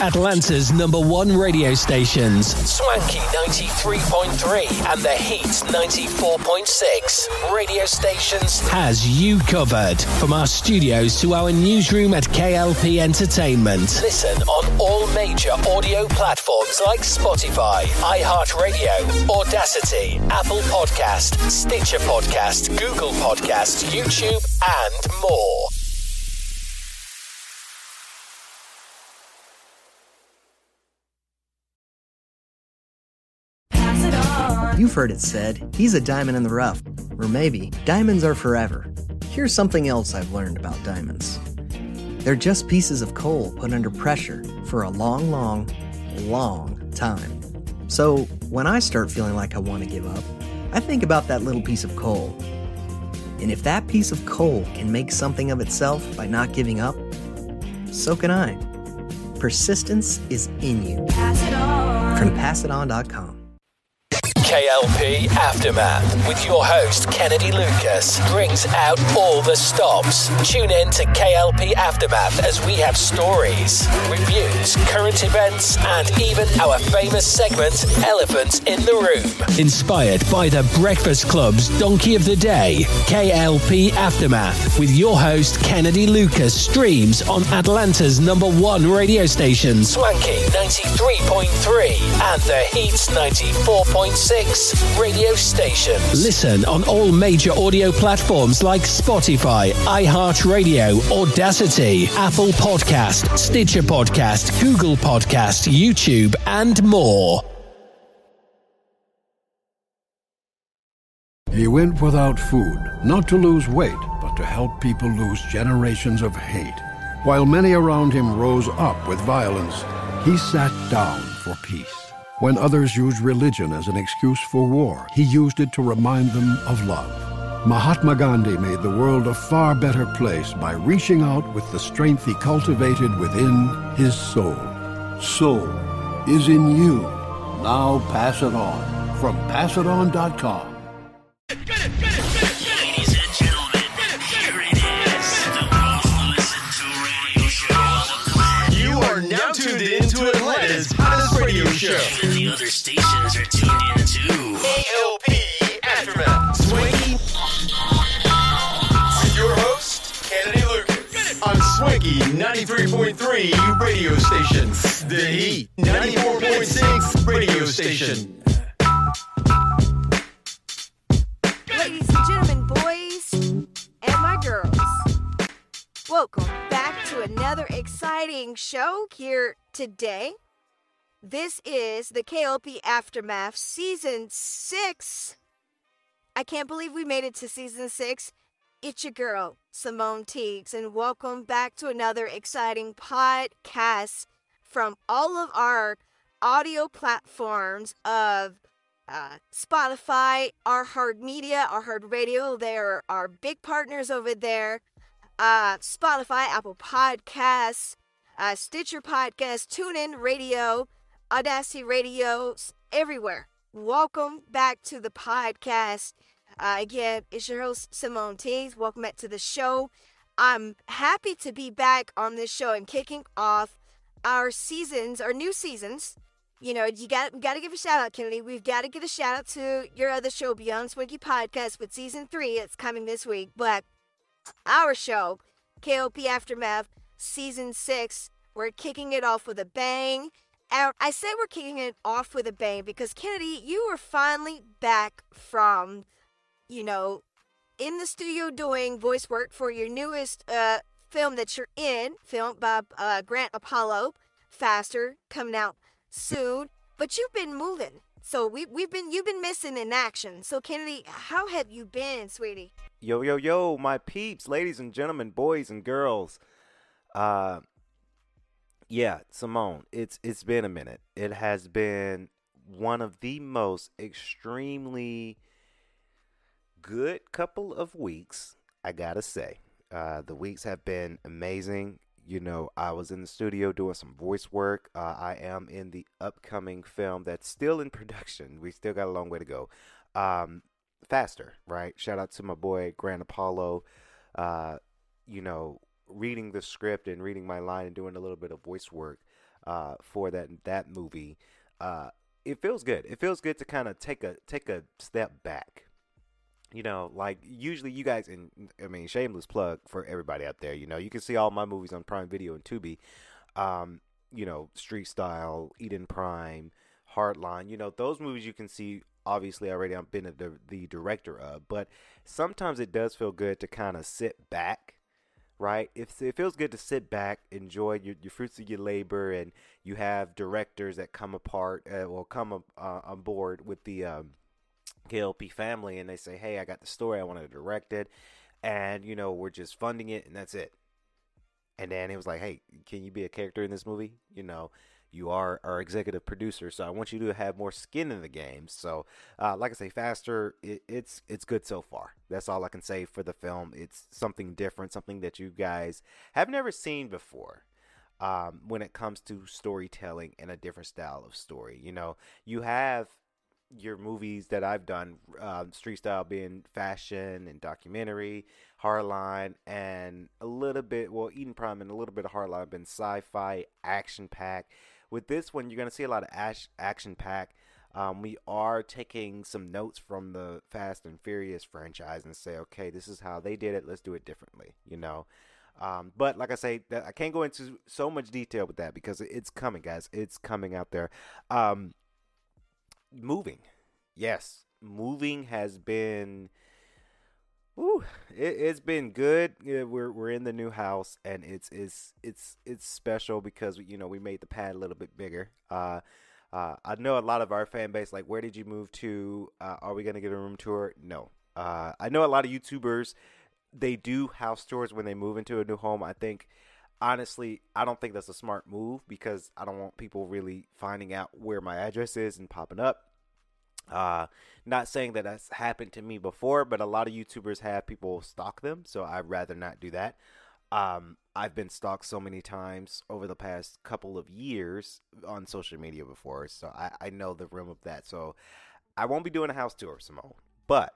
Atlanta's #1 radio stations, Swanky 93.3 and The Heat 94.6 radio stations, has you covered. From our studios to our newsroom at KLP Entertainment. Listen on all major audio platforms like Spotify, iHeartRadio, Audacity, Apple Podcast, Stitcher Podcast, Google Podcast, YouTube, and more. You've heard it said, he's a diamond in the rough. Or maybe, diamonds are forever. Here's something else I've learned about diamonds. They're just pieces of coal put under pressure for a long, long, long time. So, when I start feeling like I want to give up, I think about that little piece of coal. And if that piece of coal can make something of itself by not giving up, so can I. Persistence is in you. Pass it on. From PassItOn.com. KLP Aftermath with your host Kennedy Lucas brings out all the stops. Tune in to KLP Aftermath as we have stories, reviews, current events, and even our famous segment, Elephant in the Room. Inspired by the Breakfast Club's Donkey of the Day, KLP Aftermath with your host Kennedy Lucas streams on Atlanta's #1 radio station, Swanky 93.3 and The Heat's 94.6 radio station. Listen on all major audio platforms like Spotify, iHeartRadio, Audacity, Apple Podcast, Stitcher Podcast, Google Podcast, YouTube, and more. He went without food, not to lose weight, but to help people lose generations of hate. While many around him rose up with violence, he sat down for peace. When others used religion as an excuse for war, he used it to remind them of love. Mahatma Gandhi made the world a far better place by reaching out with the strength he cultivated within his soul. Soul is in you. Now pass it on. From PassItOn.com. Ladies and gentlemen, here it is, the most listened to radio show. You are now tuned in to Atlanta's hottest radio show. Even the other stations are tuned in too. KLP Aftermath. Swanky. With your host, Kennedy Lucas. On Swanky 93.3 radio station. The Heat 94.6 radio station. Ladies and gentlemen, boys and my girls, welcome back to another exciting show here today. This is the KLP Aftermath Season 6. I can't believe we made it to Season 6. It's your girl, Simone Teagues, and welcome back to another exciting podcast from all of our audio platforms of Spotify, Our Heart Media, Our Heart Radio. They're our big partners over there. Spotify, Apple Podcasts, Stitcher Podcast, TuneIn Radio, Audacity Radio, everywhere. Welcome back to the podcast. Again, it's your host, Simone Teagues. Welcome back to the show. I'm happy to be back on this show and kicking off our seasons, our new seasons. You know, we got to give a shout out, Kennedy. We've got to give a shout out to your other show, Beyond Swanky Podcast, with Season 3. It's coming this week. But our show, KLP Aftermath, Season 6, we're kicking it off with a bang. And I say we're kicking it off with a bang because, Kennedy, you are finally back from, in the studio doing voice work for your newest film that you're in, filmed by Grant Apollo, Faster, coming out soon. But you've been moving. So you've been missing in action. So, Kennedy, how have you been, sweetie? Yo, my peeps, ladies and gentlemen, boys and girls. Yeah, Simone, it's been a minute. It has been one of the most extremely good couple of weeks, I gotta say. The weeks have been amazing. I was in the studio doing some voice work. I am in the upcoming film that's still in production. We still got a long way to go. Faster, right? Shout out to my boy, Grant Apollo. Reading the script and reading my line and doing a little bit of voice work for that movie. It feels good. It feels good to kind of take a step back. Like usually you guys, and I mean, shameless plug for everybody out there. You can see all my movies on Prime Video and Tubi. Street Style, Eden Prime, Hardline. Those movies you can see. Obviously, already I've been the director of, but sometimes it does feel good to kind of sit back, right? It feels good to sit back, enjoy your fruits of your labor, and you have directors that come on board with the KLP family, and they say, hey, I got the story, I want to direct it, and we're just funding it, and that's it. And then it was like, hey, can you be a character in this movie? You are our executive producer, so I want you to have more skin in the game. So, like I say, Faster, it's good so far. That's all I can say for the film. It's something different, something that you guys have never seen before. When it comes to storytelling and a different style of story, you have your movies that I've done, Street Style being fashion and documentary, Hardline, and a little bit, Eden Prime and a little bit of Hardline been sci-fi, action-packed. With this one, you're going to see a lot of action-packed. We are taking some notes from the Fast and Furious franchise and say, okay, this is how they did it. Let's do it differently, But like I say, I can't go into so much detail with that because it's coming, guys. It's coming out there. Moving. Yes. Moving has been... it's been good. We're in the new house, and it's special because we made the pad a little bit bigger. I know a lot of our fan base, like, where did you move to? Are we gonna get a room tour? No. I know a lot of YouTubers, they do house tours when they move into a new home. I think, honestly, I don't think that's a smart move because I don't want people really finding out where my address is and popping up. Not saying that that's happened to me before, but a lot of YouTubers have people stalk them, so I'd rather not do that. I've been stalked so many times over the past couple of years on social media before, so I know the rim of that. So I won't be doing a house tour, Simone. But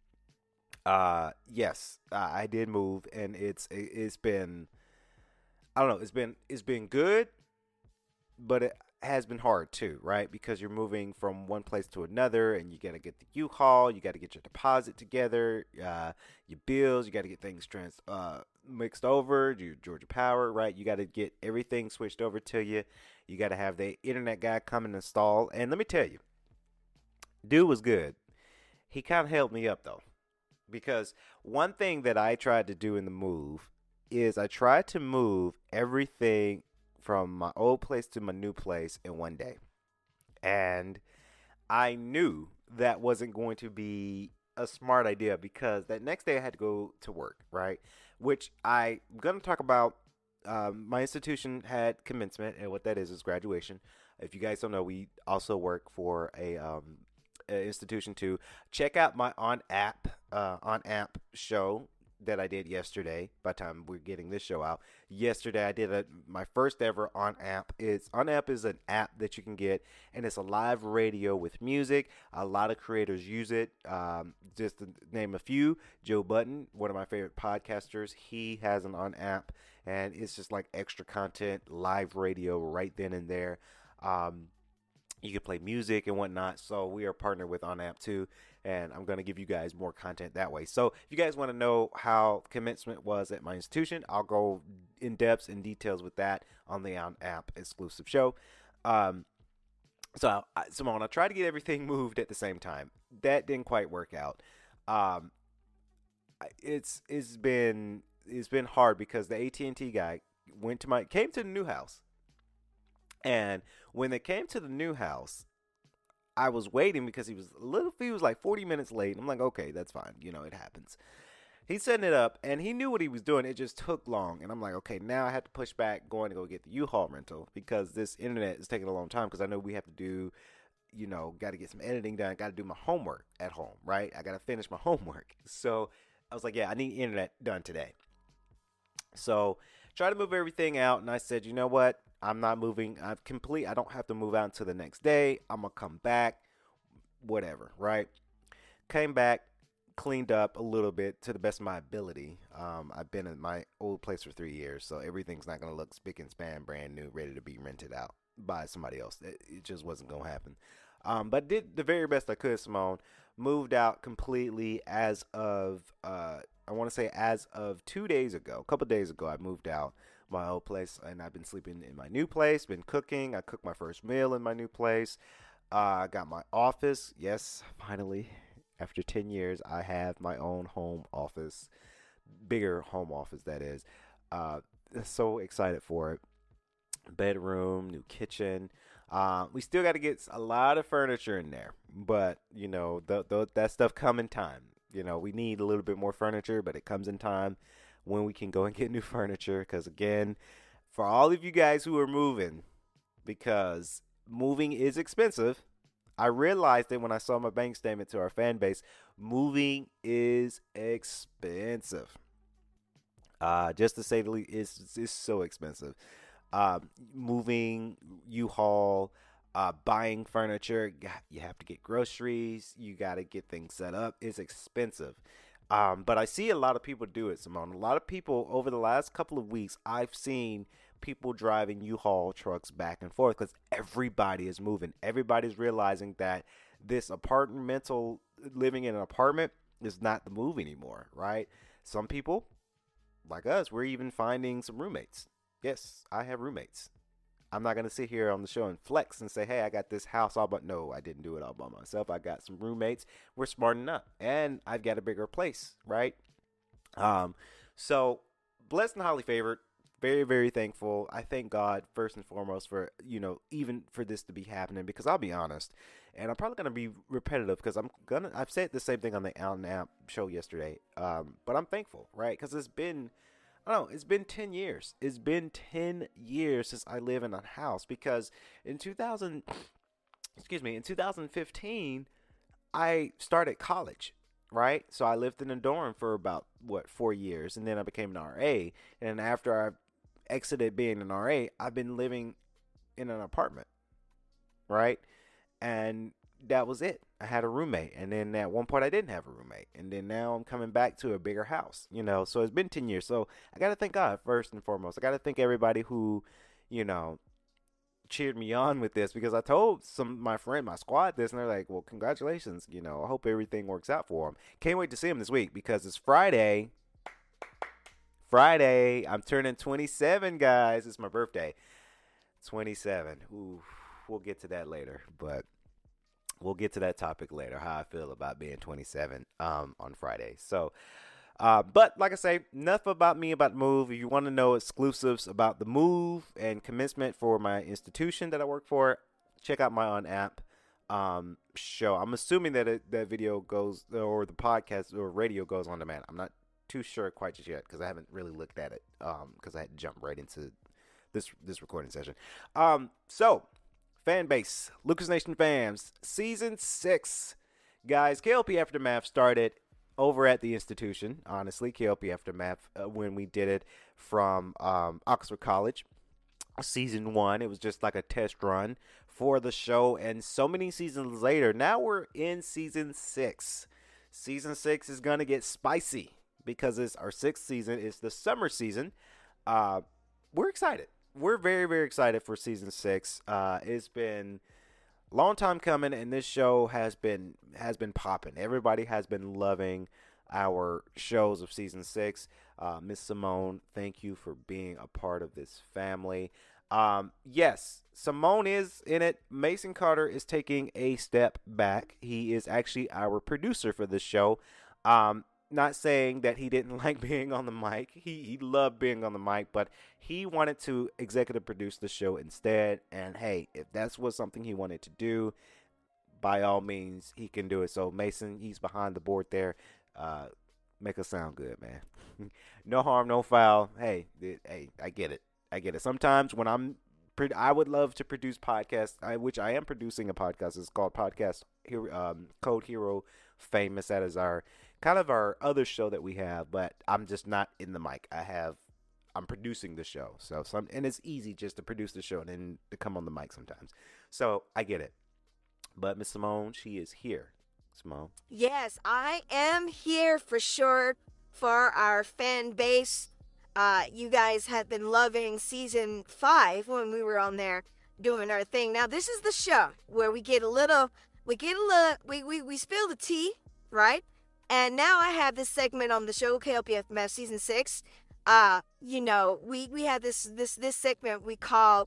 yes, I did move, and it's been, I don't know, it's been good, but it has been hard too, right? Because you're moving from one place to another, and you got to get the U-Haul, you got to get your deposit together, your bills, you got to get things mixed over, your Georgia Power, right? You got to get everything switched over to you. You got to have the internet guy come and install. And let me tell you, dude was good. He kind of held me up though, because one thing that I tried to do in the move is I tried to move everything from my old place to my new place in one day. And I knew that wasn't going to be a smart idea because that next day I had to go to work, right? Which I'm going to talk about. My institution had commencement, and what that is graduation. If you guys don't know, we also work for a institution too. Check out my on app show that I did yesterday. By the time we're getting this show out, yesterday I did my first ever On App. On App is an app that you can get, and it's a live radio with music. A lot of creators use it. Just to name a few, Joe Button, one of my favorite podcasters, he has an On App, and it's just like extra content, live radio right then and there. You can play music and whatnot. So we are partnered with On App too, and I'm going to give you guys more content that way. So if you guys want to know how commencement was at my institution, I'll go in depth and details with that on the On App exclusive show. So Simone, I tried to get everything moved at the same time. That didn't quite work out. It's been hard because the AT&T guy came to the new house. And when they came to the new house, I was waiting because he was like 40 minutes late. I'm like, okay, that's fine. It happens. He's setting it up, and he knew what he was doing. It just took long. And I'm like, okay, now I have to push back going to go get the U-Haul rental because this internet is taking a long time because I know we have to do, got to get some editing done. Got to do my homework at home, right? I got to finish my homework. So I was like, yeah, I need internet done today. So try to move everything out, and I said, you know what? I'm not moving. I don't have to move out until the next day. I'm going to come back, whatever, right? Came back, cleaned up a little bit to the best of my ability. I've been in my old place for 3 years, so everything's not going to look spick and span, brand new, ready to be rented out by somebody else. It just wasn't going to happen. But did the very best I could, Simone. Moved out completely as of, I want to say as of 2 days ago. A couple days ago, I moved out my old place, and I've been sleeping in my new place, been cooking. I cooked my first meal in my new place. I got my office. Yes, finally. After 10 years, I have my own home office, bigger home office, that is. So excited for it. Bedroom, new kitchen. We still got to get a lot of furniture in there, but, you know, that stuff come in time. You know, we need a little bit more furniture, but it comes in time when we can go and get new furniture. Because, again, for all of you guys who are moving, because moving is expensive, I realized that when I saw my bank statement to our fan base, moving is expensive. Just to say the least, it's so expensive. Moving, U-Haul, buying furniture, you have to get groceries, you got to get things set up. It's expensive. But I see a lot of people do it, Simone. A lot of people over the last couple of weeks, I've seen people driving U-Haul trucks back and forth because everybody is moving. Everybody's realizing that this living in an apartment is not the move anymore, right? Some people, like us, we're even finding some roommates. Yes, I have roommates. I'm not going to sit here on the show and flex and say, hey, I got this house all but no, I didn't do it all by myself. I got some roommates. We're smarting up and I've got a bigger place, right? So blessed and highly favored. Very, very thankful. I thank God first and foremost for, you know, even for this to be happening, because I'll be honest, and I'm probably going to be repetitive because I've said the same thing on the Out and Out show yesterday. But I'm thankful, right? Because it's been 10 years. It's been 10 years since I live in a house, because in 2015, I started college. Right. So I lived in a dorm for about 4 years, and then I became an RA. And after I exited being an RA, I've been living in an apartment. Right. And that was it. I had a roommate. And then at one point I didn't have a roommate. And then now I'm coming back to a bigger house, you know. So it's been 10 years. So I got to thank God first and foremost. I got to thank everybody who, you know, cheered me on with this, because I told my squad this, and they're like, well, congratulations, you know, I hope everything works out for them. Can't wait to see them this week, because it's Friday. I'm turning 27, guys. It's my birthday. 27. Ooh, we'll get to that later, but we'll get to that topic later, how I feel about being 27 on Friday. So but like I say, enough about me about the move. If you want to know exclusives about the move and commencement for my institution that I work for, check out my on app show. I'm assuming that that video goes, or the podcast or radio goes on demand. I'm not too sure quite just yet, because I haven't really looked at it because I had to jump right into this recording session. So fan base, Lucas Nation fans, season 6, guys. KLP Aftermath started over at the institution. Honestly, KLP Aftermath, when we did it from Oxford College, season 1, it was just like a test run for the show. And so many seasons later, now we're in season 6. Season 6 is gonna get spicy, because it's our 6th season. It's the summer season. We're excited. We're very, very excited for season 6. It's been long time coming, and this show has been popping. Everybody has been loving our shows of season 6. Miss Simone, thank you for being a part of this family. Yes, Simone is in it. Mason Carter is taking a step back. He is actually our producer for this show. Not saying that he didn't like being on the mic. He loved being on the mic, but he wanted to executive produce the show instead. And hey, if that's what something he wanted to do, by all means, he can do it. So Mason, he's behind the board there. Make us sound good, man. No harm, no foul. Hey, I get it. Sometimes when I would love to produce podcasts, which I am producing a podcast. It's called Podcast Code Hero Famous. That is our other show that we have, but I'm just not in the mic. I'm producing the show. And it's easy just to produce the show and then to come on the mic sometimes. So I get it. But Miss Simone, she is here. Simone. Yes, I am here for sure for our fan base. You guys have been loving season 5 when we were on there doing our thing. Now this is the show where we spill the tea, right? And now I have this segment on the show, KLPFMF season 6. We have this segment we call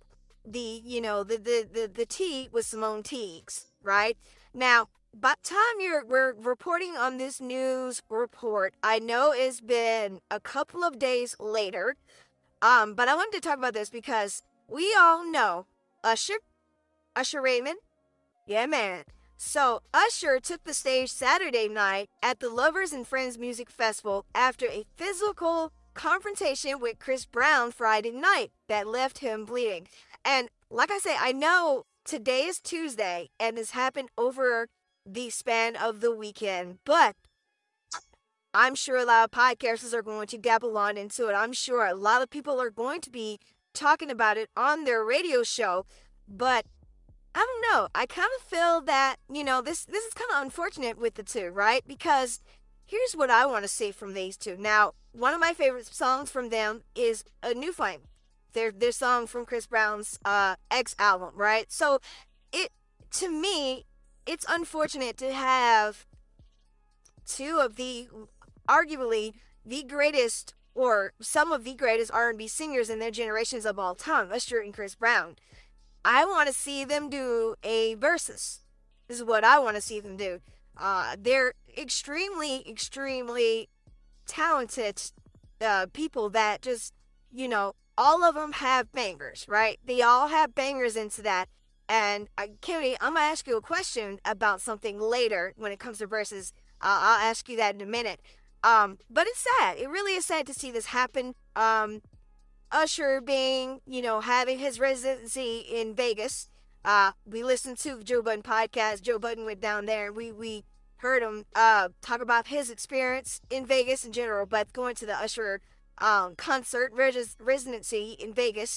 the tea with Simone Teagues, right? Now, by the time we're reporting on this news report, I know it's been a couple of days later. But I wanted to talk about this because we all know Usher Raymond. Yeah, man. So, Usher took the stage Saturday night at the Lovers and Friends Music Festival after a physical confrontation with Chris Brown Friday night that left him bleeding. And like I say, I know today is Tuesday and this happened over the span of the weekend, but I'm sure a lot of podcasters are going to dabble on into it. I'm sure a lot of people are going to be talking about it on their radio show, but I don't know. I kind of feel that, this is kind of unfortunate with the two, right? Because here's what I want to see from these two. Now, one of my favorite songs from them is A New Flame. Their song from Chris Brown's X album, right? So, to me, it's unfortunate to have two of arguably the greatest or some of the greatest R&B singers in their generations of all time, Usher and Chris Brown. I want to see them do a versus. This is what I want to see them do. They're extremely, extremely talented people that just, all of them have bangers, right? They all have bangers into that. And Kimmy, I'm going to ask you a question about something later when it comes to verses. I'll ask you that in a minute. But it's sad. It really is sad to see this happen. Usher being, having his residency in Vegas. We listened to the Joe Budden podcast. Joe Budden went down there and we heard him talk about his experience in Vegas in general, but going to the Usher concert residency in Vegas.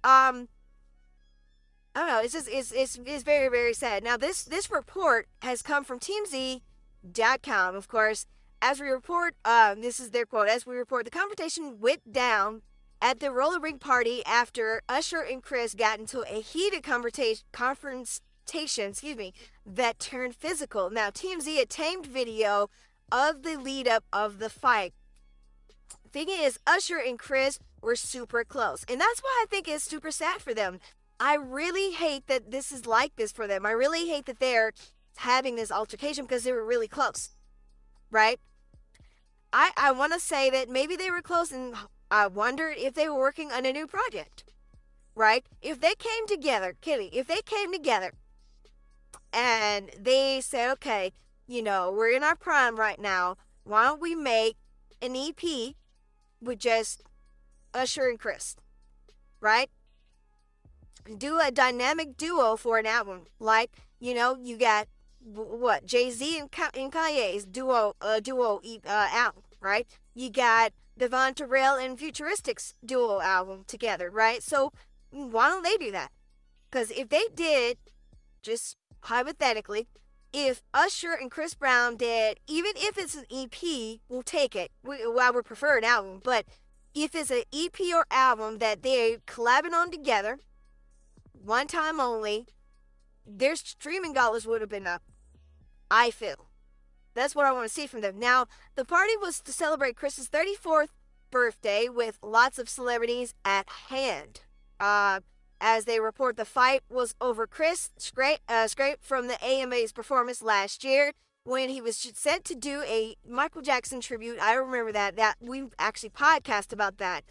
I don't know. It's very, very sad. Now this report has come from TMZ.com, of course. As we report, this is their quote. As we report, the confrontation went down at the roller rink party after Usher and Chris got into a heated confrontation, that turned physical. Now TMZ obtained video of the lead up of the fight. Thing is, Usher and Chris were super close, and that's why I think it's super sad for them. I really hate that this is like this for them. I really hate that they're having this altercation because they were really close, right? I want to say that maybe they were close and I wondered if they were working on a new project, right? If they came together, Kitty, if they came together and they said, okay, we're in our prime right now. Why don't we make an EP with just Usher and Chris, right? Do a dynamic duo for an album. Like, you got what Jay-Z and Kanye's duo album, right? You got Devon Terrell and Futuristics duo album together, right? So why don't they do that? Because if they did, just hypothetically, if Usher and Chris Brown did, even if it's an EP, we'll take it. I would prefer an album, but if it's an EP or album that they're collabing on together, one time only, their streaming dollars would have been up. I feel. That's what I want to see from them. Now, the party was to celebrate Chris's 34th birthday with lots of celebrities at hand. As they report, the fight was over Chris scraped from the AMA's performance last year when he was set to do a Michael Jackson tribute. I remember that we actually podcast about that.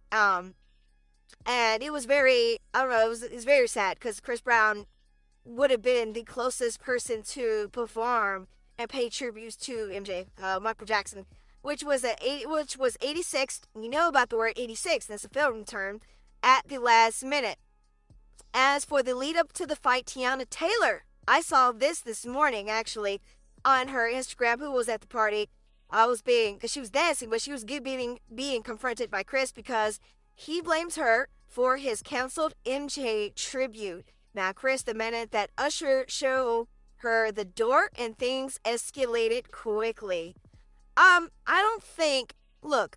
And it was very, I don't know, it was very sad because Chris Brown would have been the closest person to perform and pay tributes to MJ, Michael Jackson, which was 86th. You know about the word 86, that's a film term, at the last minute. As for the lead up to the fight, Tiana Taylor, I saw this morning actually on her Instagram, who was at the party. Because she was dancing, but she was being confronted by Chris because he blames her for his canceled MJ tribute. Now, Chris demanded that Usher show her the door, and things escalated quickly. I don't think, look,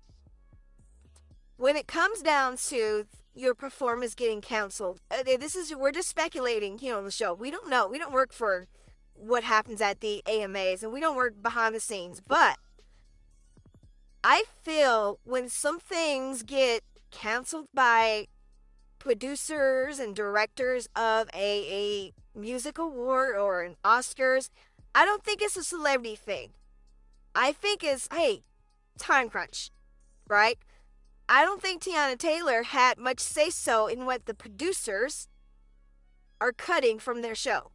when it comes down to your performance getting canceled, we're just speculating here on the show. We don't know. We don't work for what happens at the AMAs, and we don't work behind the scenes. But I feel when some things get canceled by producers and directors of a music award or an Oscars, I don't think it's a celebrity thing. I think it's, hey, time crunch, right? I don't think Tiana Taylor had much say-so in what the producers are cutting from their show,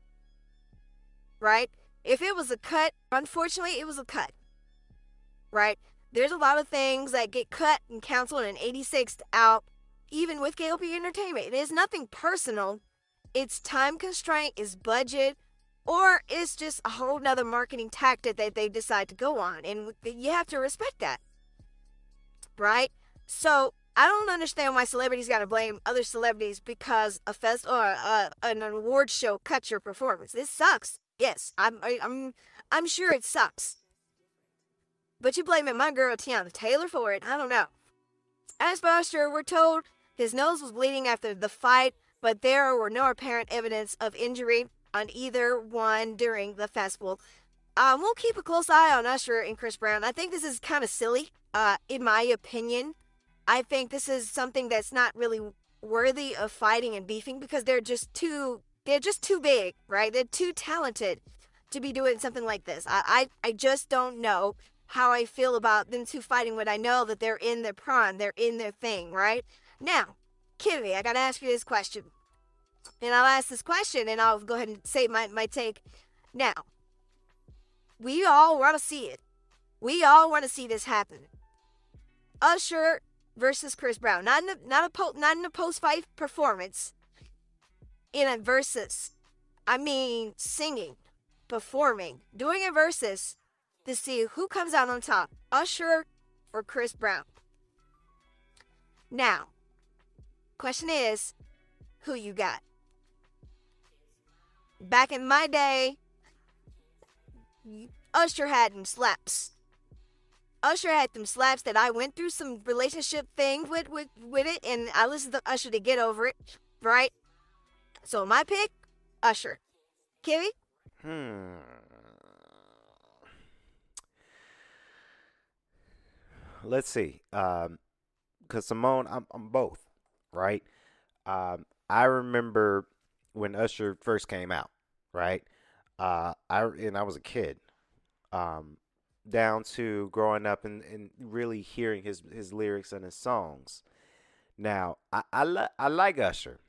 right? If it was a cut, unfortunately, it was a cut, right? There's a lot of things that get cut and canceled and 86'd out, even with KLP Entertainment. It is nothing personal. It's time constraint, it's budget, or it's just a whole nother marketing tactic that they decide to go on. And you have to respect that, right? So I don't understand why celebrities got to blame other celebrities because an award show cuts your performance. This sucks. Yes, I'm sure it sucks. But you blaming my girl Tiana Taylor for it? I don't know. As for Usher, we're told his nose was bleeding after the fight, but there were no apparent evidence of injury on either one during the festival. We'll keep a close eye on Usher and Chris Brown. I think this is kind of silly, in my opinion. I think this is something that's not really worthy of fighting and beefing because they're just too big, right? They're too talented to be doing something like this. I just don't know how I feel about them two fighting when I know that they're in their prime, they're in their thing, right? Now, Kimmy, I gotta ask you this question. And I'll ask this question and I'll go ahead and say my take. Now, we all want to see it. We all want to see this happen. Usher versus Chris Brown. Not in a post-fight performance. In a versus. I mean, singing, performing, doing a versus to see who comes out on top, Usher or Chris Brown. Now, question is, who you got? Back in my day, Usher had them slaps. Usher had them slaps that I went through some relationship thing with it, and I listened to Usher to get over it, right? So my pick, Usher. Kimmy? Let's see. Because Simone, I'm both, right? I remember when Usher first came out, right? I was a kid. Down to growing up and really hearing his lyrics and his songs. Now, I like Usher.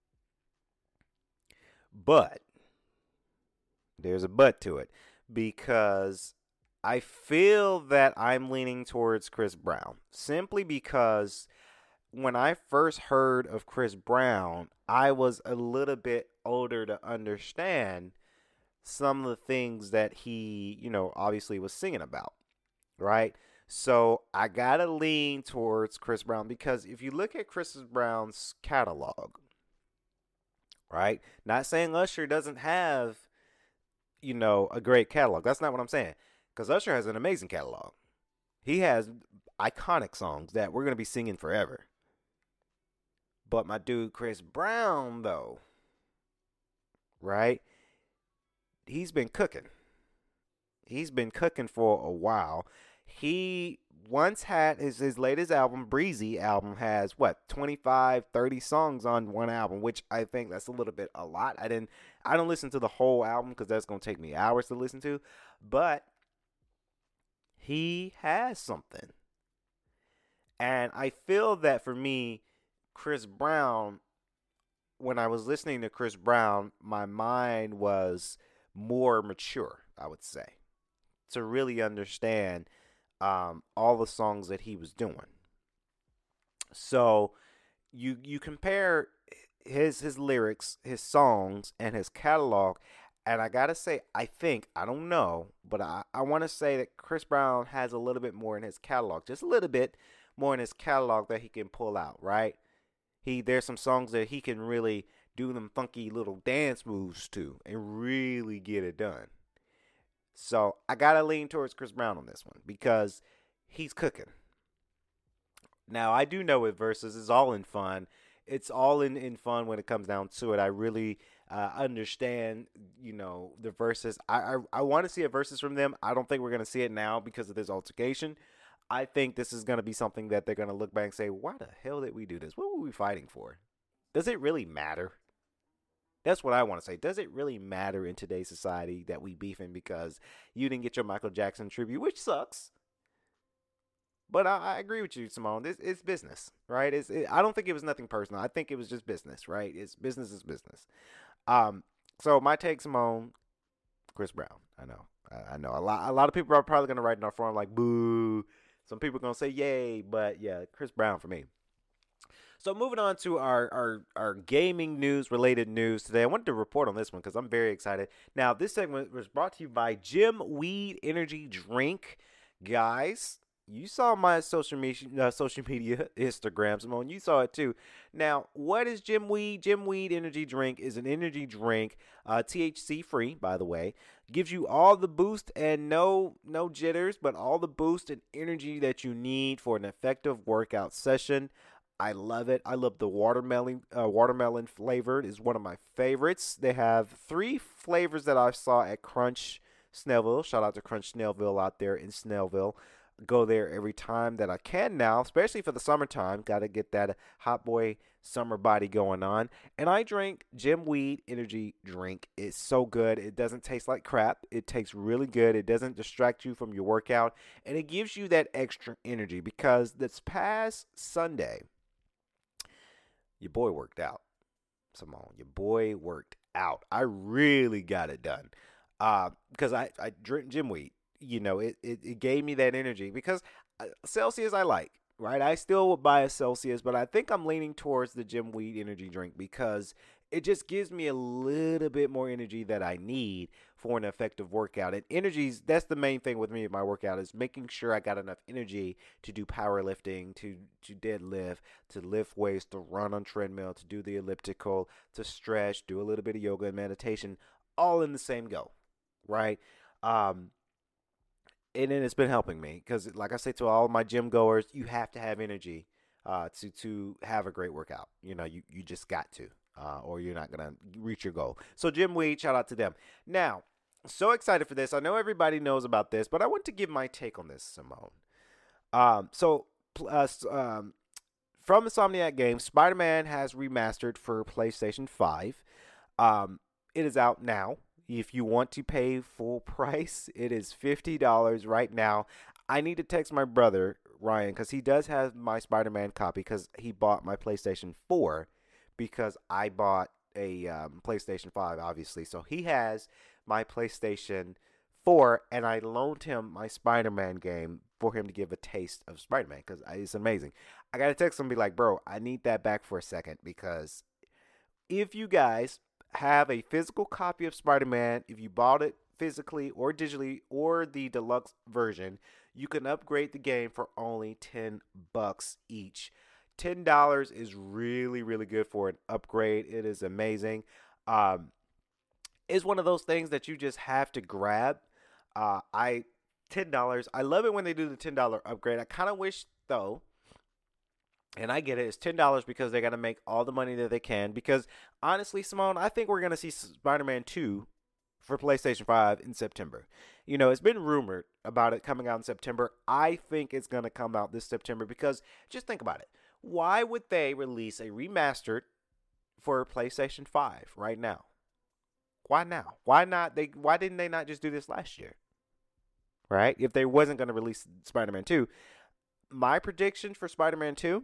But there's a but to it because I feel that I'm leaning towards Chris Brown simply because when I first heard of Chris Brown, I was a little bit older to understand some of the things that he, obviously was singing about, right? So I gotta lean towards Chris Brown because if you look at Chris Brown's catalog, right? Not saying Usher doesn't have, a great catalog. That's not what I'm saying. Because Usher has an amazing catalog. He has iconic songs that we're going to be singing forever. But my dude Chris Brown, though, right? He's been cooking. He's been cooking for a while. He once had his latest album, Breezy album, has 25, 30 songs on one album, which I think that's a little bit a lot. I don't listen to the whole album because that's going to take me hours to listen to, but he has something. And I feel that for me, Chris Brown, when I was listening to Chris Brown, my mind was more mature, I would say, to really understand all the songs that he was doing. So you compare his lyrics, his songs, and his catalog, and I gotta say, I don't know, but I want to say that Chris Brown has a little bit more in his catalog, just a little bit more in his catalog that he can pull out, right? There's some songs that he can really do them funky little dance moves to and really get it done. So I got to lean towards Chris Brown on this one because he's cooking. Now, I do know with Versus is all in fun. It's all in fun when it comes down to it. I really understand, the Versus. I want to see a Versus from them. I don't think we're going to see it now because of this altercation. I think this is going to be something that they're going to look back and say, why the hell did we do this? What were we fighting for? Does it really matter? That's what I want to say. Does it really matter in today's society that we beefing because you didn't get your Michael Jackson tribute, which sucks? But I agree with you, Simone. It's business, right? I don't think it was nothing personal. I think it was just business, right? It's business is business. So my take, Simone, Chris Brown. I know. A lot of people are probably going to write in our forum like, boo. Some people are going to say, yay. But, yeah, Chris Brown for me. So moving on to our gaming news-related news today. I wanted to report on this one because I'm very excited. Now, this segment was brought to you by Jim Weed Energy Drink. Guys, you saw my social media Instagram, Simone. You saw it too. Now, what is Jim Weed? Jim Weed Energy Drink is an energy drink, THC free, by the way. Gives you all the boost and no jitters, but all the boost and energy that you need for an effective workout session. I love it. I love the watermelon flavored is one of my favorites. They have 3 flavors that I saw at Crunch Snellville. Shout out to Crunch Snellville out there in Snellville. Go there every time that I can now, especially for the summertime. Got to get that hot boy summer body going on. And I drink Jim Weed Energy Drink. It's so good. It doesn't taste like crap. It tastes really good. It doesn't distract you from your workout. And it gives you that extra energy because this past Sunday, your boy worked out. Simone, your boy worked out. I really got it done because I drink Jim Weed. It gave me that energy because Celsius I like, right? I still would buy a Celsius, but I think I'm leaning towards the Jim Weed Energy Drink because it just gives me a little bit more energy that I need for an effective workout. And that's the main thing with me in my workout is making sure I got enough energy to do powerlifting, to deadlift, to lift weights, to run on treadmill, to do the elliptical, to stretch, do a little bit of yoga and meditation, all in the same go, right? And then it's been helping me because, like I say to all my gym goers, you have to have energy to have a great workout. You just got to, or you're not going to reach your goal. So Jim Weed, shout out to them. Now, so excited for this. I know everybody knows about this, but I want to give my take on this, Simone. From Insomniac Games, Spider-Man has remastered for PlayStation 5. It is out now. If you want to pay full price, it is $50 right now. I need to text my brother, Ryan, because he does have my Spider-Man copy because he bought my PlayStation 4 because I bought a PlayStation 5, obviously. So he has my PlayStation 4, and I loaned him my Spider-Man game for him to give a taste of Spider-Man because it's amazing. I got to text him and be like, bro, I need that back for a second because if you guys have a physical copy of Spider-Man, if you bought it physically or digitally or the deluxe version, you can upgrade the game for only $10 each. $10 is really, really good for an upgrade. It is amazing. It's one of those things that you just have to grab. $10. I love it when they do the $10 upgrade. I kind of wish though, and I get it, it's $10 because they got to make all the money that they can. Because honestly, Simone, I think we're going to see Spider-Man 2 for PlayStation 5 in September. It's been rumored about it coming out in September. I think it's going to come out this September because just think about it. Why would they release a remastered for PlayStation 5 right now? Why now? Why didn't they not just do this last year? Right? If they wasn't going to release Spider-Man 2, my prediction for Spider-Man 2,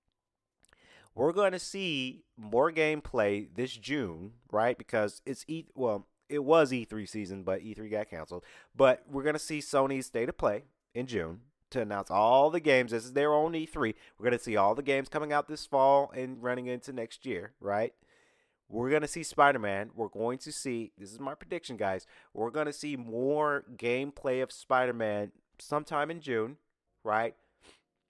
we're going to see more gameplay this June, right? Because it was E3 season, but E3 got canceled. But we're going to see Sony's State of Play in June to announce all the games. This is their own E3. We're going to see all the games coming out this fall and running into next year, right? We're going to see Spider-Man. We're going to see, this is my prediction, guys, we're going to see more gameplay of Spider-Man sometime in June, right?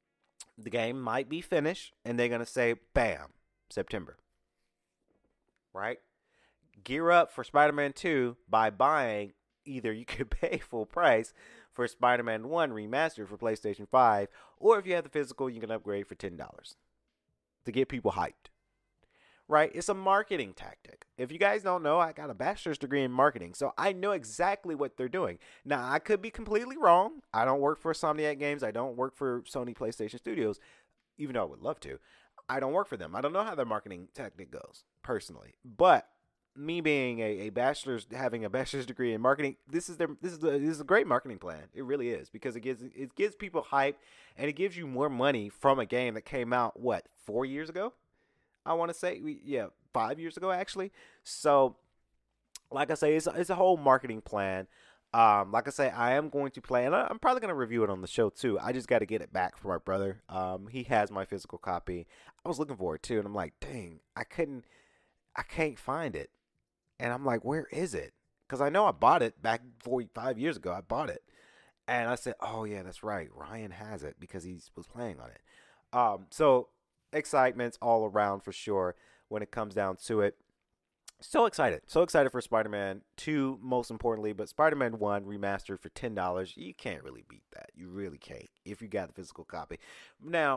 The game might be finished, and they're going to say, bam, September. right? Gear up for Spider-Man 2 by buying, either you could pay full price for Spider-Man 1 Remastered for PlayStation 5, or if you have the physical, you can upgrade for $10 to get people hyped. Right? It's a marketing tactic. If you guys don't know, I got a bachelor's degree in marketing, so I know exactly what they're doing. Now, I could be completely wrong. I don't work for Insomniac Games. I don't work for Sony PlayStation Studios, even though I would love to. I don't work for them. I don't know how their marketing tactic goes, personally. But me being a bachelor's, having a bachelor's degree in marketing, this is a great marketing plan. It really is, because it gives people hype, and it gives you more money from a game that came out 4 years ago. I want to say, 5 years ago, actually. So, like I say, it's a whole marketing plan. Like I say, I am going to play, and I'm probably going to review it on the show, too. I just got to get it back from my brother. He has my physical copy. I was looking for it, too, and I'm like, dang, I can't find it. And I'm like, where is it? Because I know I bought it back 5 years ago. I bought it. And I said, oh, yeah, that's right. Ryan has it because he was playing on it. So, excitement's all around for sure when it comes down to it. So excited for Spider-Man 2, most importantly, but Spider-Man 1 Remastered for $10. You can't really beat that. You really can't if you got the physical copy. Now,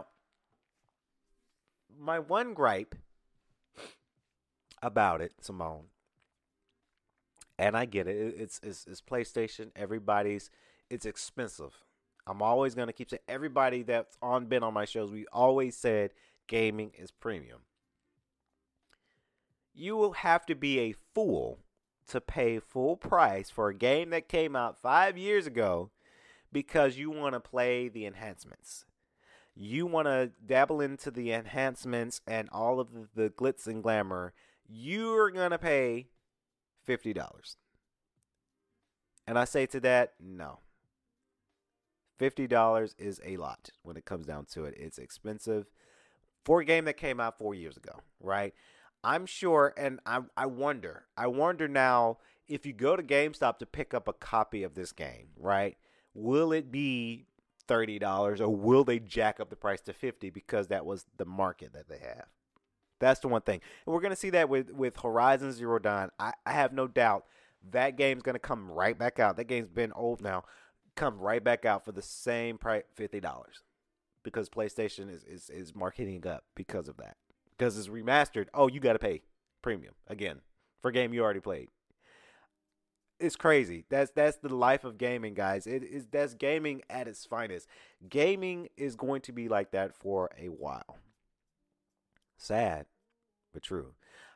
my one gripe about it, Simone, and I get it, it's PlayStation. It's expensive. I'm always going to keep saying, everybody that's been on my shows, we always said gaming is premium. You will have to be a fool to pay full price for a game that came out 5 years ago because you want to play the enhancements. You want to dabble into the enhancements and all of the glitz and glamour. You're going to pay $50. And I say to that, no. $50 is a lot when it comes down to it. It's expensive for a game that came out 4 years ago, right? I'm sure, and I wonder now, if you go to GameStop to pick up a copy of this game, right, will it be $30 or will they jack up the price to $50 because that was the market that they have? That's the one thing. And we're going to see that with Horizon Zero Dawn. I have no doubt that game's going to come right back out. That game's been old now. Come right back out for the same price, $50. Because PlayStation is marketing up because of that. Because it's remastered. Oh, you got to pay premium again for a game you already played. It's crazy. That's the life of gaming, guys. That's gaming at its finest. Gaming is going to be like that for a while. Sad, but true.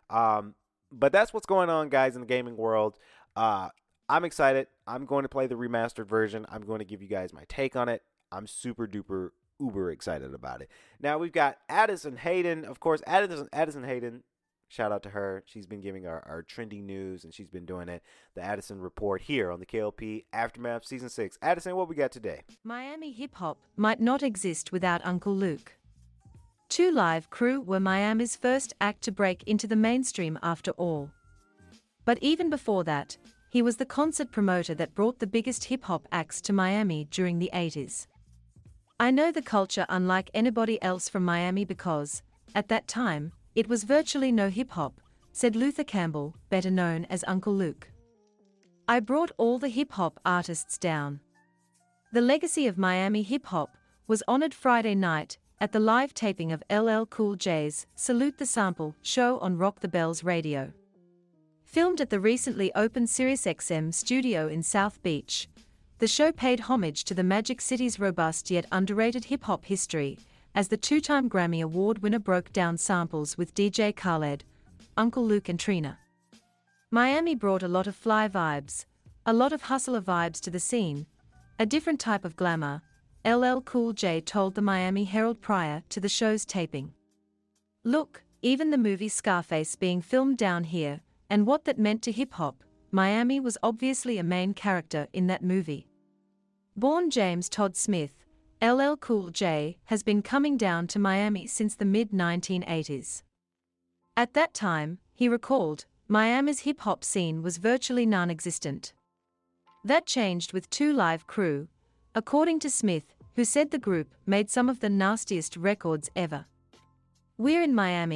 But that's what's going on, guys, in the gaming world. I'm excited. I'm going to play the remastered version. I'm going to give you guys my take on it. I'm super duper uber excited about it. Now we've got Addison Hayden. Of course, Addison Hayden, shout out to her. She's been giving our trending news, and she's been doing it. The Addison Report here on the KLP Aftermath Season 6. Addison, what we got today? Miami hip-hop might not exist without Uncle Luke. 2 Live Crew were Miami's first act to break into the mainstream after all. But even before that, he was the concert promoter that brought the biggest hip-hop acts to Miami during the 80s. I know the culture unlike anybody else from Miami because, at that time, it was virtually no hip-hop, said Luther Campbell, better known as Uncle Luke. I brought all the hip-hop artists down. The legacy of Miami hip-hop was honored Friday night at the live taping of LL Cool J's Salute the Sample show on Rock the Bells Radio. Filmed at the recently opened SiriusXM studio in South Beach, the show paid homage to the Magic City's robust yet underrated hip-hop history, as the 2-time Grammy Award winner broke down samples with DJ Khaled, Uncle Luke and Trina. Miami brought a lot of fly vibes, a lot of hustler vibes to the scene, a different type of glamour, LL Cool J told the Miami Herald prior to the show's taping. Look, even the movie Scarface being filmed down here, and what that meant to hip-hop, Miami was obviously a main character in that movie. Born James Todd Smith, LL Cool J has been coming down to Miami since the mid-1980s. At that time, he recalled, Miami's hip-hop scene was virtually non-existent. That changed with 2 Live Crew, according to Smith, who said the group made some of the nastiest records ever. We're in Miami,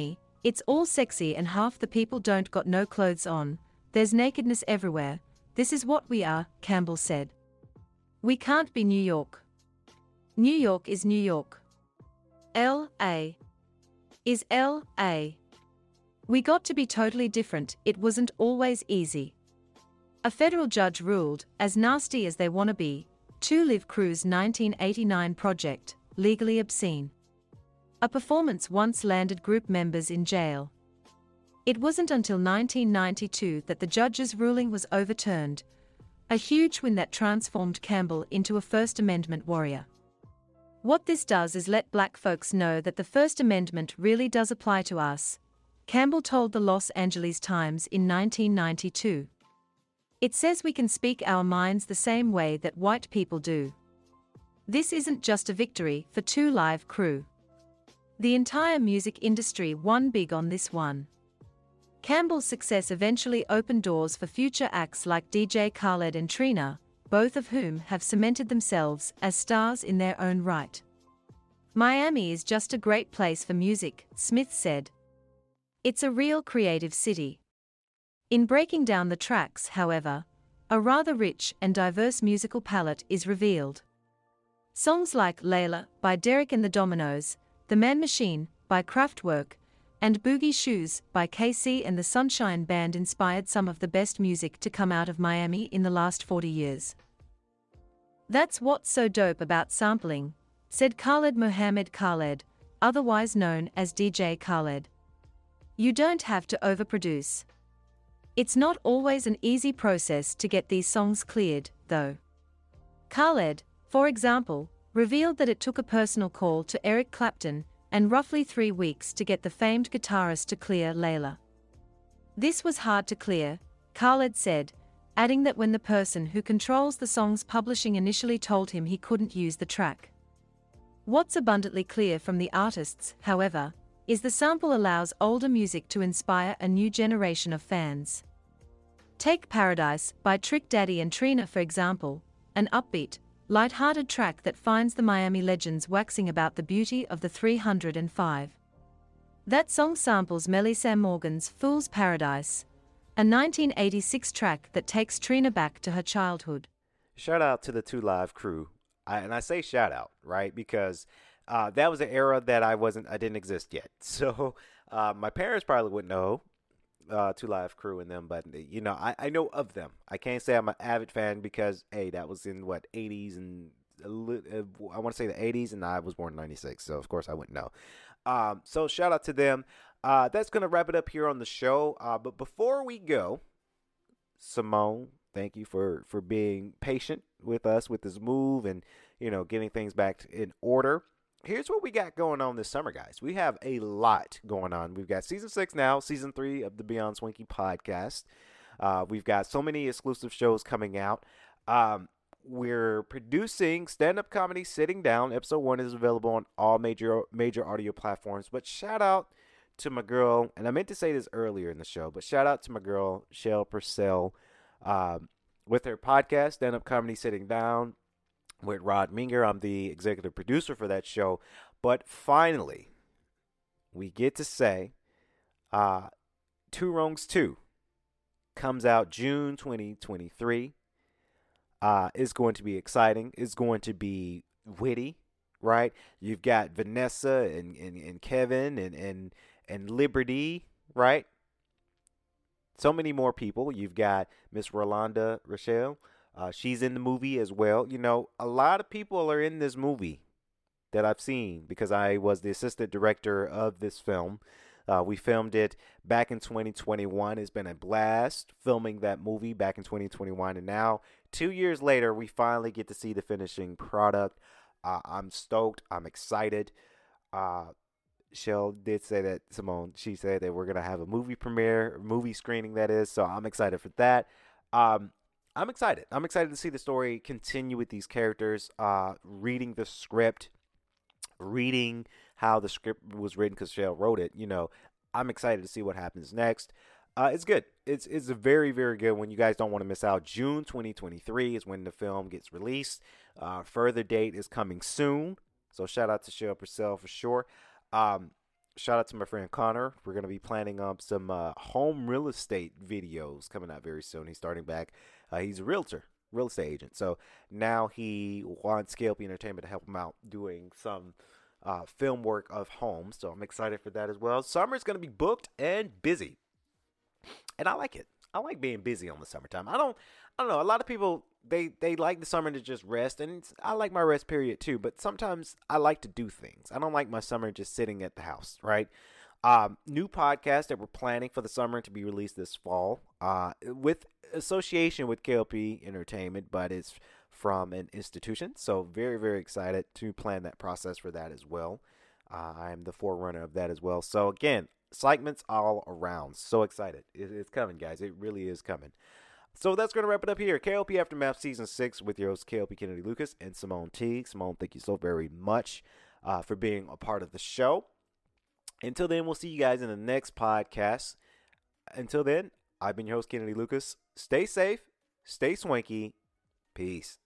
It's all sexy and half the people don't got no clothes on. There's nakedness everywhere. This is what we are, Campbell said. We can't be New York. New York is New York. L.A. is L.A. We got to be totally different. It wasn't always easy. A federal judge ruled, as nasty as they wanna be, 2 Live Crew's 1989 project, legally obscene. A performance once landed group members in jail. It wasn't until 1992 that the judge's ruling was overturned, a huge win that transformed Campbell into a First Amendment warrior. What this does is let black folks know that the First Amendment really does apply to us, Campbell told the Los Angeles Times in 1992. It says we can speak our minds the same way that white people do. This isn't just a victory for 2 Live Crew. The entire music industry won big on this one. Campbell's success eventually opened doors for future acts like DJ Khaled and Trina, both of whom have cemented themselves as stars in their own right. Miami is just a great place for music, Smith said. It's a real creative city. In breaking down the tracks, however, a rather rich and diverse musical palette is revealed. Songs like Layla by Derek and the Dominos, The Man Machine by Kraftwerk, and Boogie Shoes by KC and the Sunshine Band inspired some of the best music to come out of Miami in the last 40 years. That's what's so dope about sampling, said Khaled Mohammed Khaled, otherwise known as DJ Khaled. You don't have to overproduce. It's not always an easy process to get these songs cleared, though. Khaled, for example, revealed that it took a personal call to Eric Clapton and roughly 3 weeks to get the famed guitarist to clear Layla. This was hard to clear, Khaled said, adding that when the person who controls the song's publishing initially told him he couldn't use the track. What's abundantly clear from the artists, however, is the sample allows older music to inspire a new generation of fans. Take Paradise by Trick Daddy and Trina for example, an upbeat, light-hearted track that finds the Miami legends waxing about the beauty of the 305. That song samples Melly Sam Morgan's Fool's Paradise, a 1986 track that takes Trina back to her childhood. Shout out to the 2 Live Crew. And I say shout out, right? Because that was an era that I didn't exist yet. So my parents probably wouldn't know 2 Live Crew and them, but you know, I know of them. I can't say I'm an avid fan because that was in 80s and I want to say the 80s, and I was born in 96, so of course I wouldn't know. So shout out to them. That's gonna wrap it up here on the show. But before we go, Simone, thank you for being patient with us with this move and, you know, getting things back in order. Here's what we got going on this summer, guys. We have a lot going on. We've got season 6 now, season 3 of the Beyond Swanky podcast. We've got so many exclusive shows coming out. We're producing stand-up comedy Sitting Down. Episode 1 is available on all major audio platforms. But shout out to my girl, and I meant to say this earlier in the show, but shout out to my girl, Shell Purcell, with her podcast, Stand-Up Comedy Sitting Down, with Rod Minger. I'm the executive producer for that show. But finally, we get to say Two Wrongs 2 comes out June 2023. It's going to be exciting. It's going to be witty, right? You've got Vanessa and Kevin and Liberty, right? So many more people. You've got Miss Rolanda Rochelle. She's in the movie as well. You know, a lot of people are in this movie that I've seen because I was the assistant director of this film. We filmed it back in 2021. It's been a blast filming that movie back in 2021. And now, 2 years later, we finally get to see the finishing product. I'm stoked. I'm excited. Shell did say that, Simone, she said that we're going to have a movie premiere, movie screening that is. So I'm excited for that. I'm excited. I'm excited to see the story continue with these characters, reading the script, reading how the script was written because Shell wrote it. You know, I'm excited to see what happens next. It's good. It's a very, very good one. You guys don't want to miss out. June 2023 is when the film gets released. Further date is coming soon. So shout out to Shell Purcell for sure. shout out to my friend Connor. We're going to be planning some home real estate videos coming out very soon. He's starting back. He's a realtor, real estate agent. So now he wants KLP Entertainment to help him out doing some film work of homes. So I'm excited for that as well. Summer's going to be booked and busy. And I like it. I like being busy on the summertime. I don't know. A lot of people, they like the summer to just rest, and I like my rest period too. But sometimes I like to do things. I don't like my summer just sitting at the house, right? New podcast that we're planning for the summer to be released this fall, with association with KLP Entertainment, but it's from an institution. So very, very excited to plan that process for that as well. I'm the forerunner of that as well. So again, excitements all around. So excited. It's coming, guys. It really is coming. So that's going to wrap it up here. KLP Aftermath Season 6 with your host, KLP Kennedy Lucas and Simone Teague. Simone, thank you so very much for being a part of the show. Until then, we'll see you guys in the next podcast. Until then, I've been your host, Kennedy Lucas. Stay safe. Stay swanky. Peace.